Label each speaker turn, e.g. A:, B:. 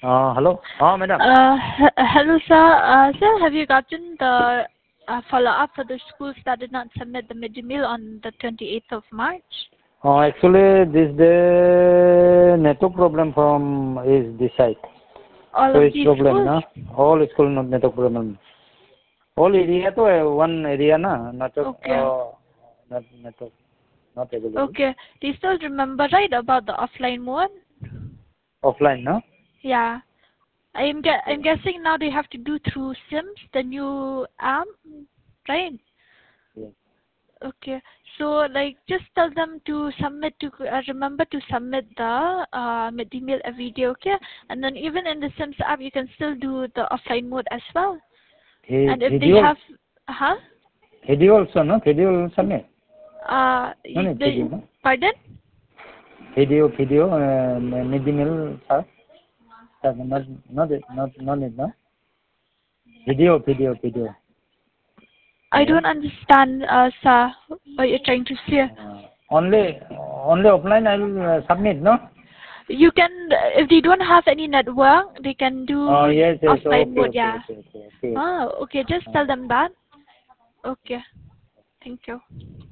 A: Hello. Madam.
B: Hello, sir. Sir, have you gotten the follow-up for the schools that did not submit the midday meal on the 28th of March?
A: Actually, this day network problem from is this side.
B: All
A: So
B: of
A: it's
B: these
A: problem,
B: schools?
A: na? All school not network problem. All area to one area, na? Network.
B: Okay.
A: Not network. Not available.
B: Okay. Do you still remember, right, about the offline mode?
A: Offline, no?
B: Yeah. I'm guessing now they have to do through Sims, the new app, right?
A: Yes.
B: Okay. So, like, just tell them to submit to remember to submit the midday meal every day, okay? And then even in the Sims app, you can still do the offline mode as well. And if they have, huh?
A: Video also, no? Video also, no? Video, no?
B: Pardon?
A: Video, midday meal, sir? Not, no? Video.
B: I don't understand, sir, what you're trying to say.
A: Only offline I will submit, no?
B: You can, if they don't have any network, they can do
A: Yes,
B: offline mode,
A: okay.
B: yeah. Okay, just tell them that. Okay, thank you.